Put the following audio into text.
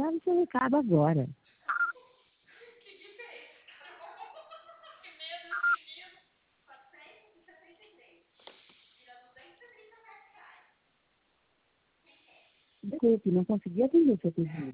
grave seu recado agora. Que diferença, Carol. Que medo esse menino. 463. Vira R$ 237. Desculpe, não consegui atender seu pedido.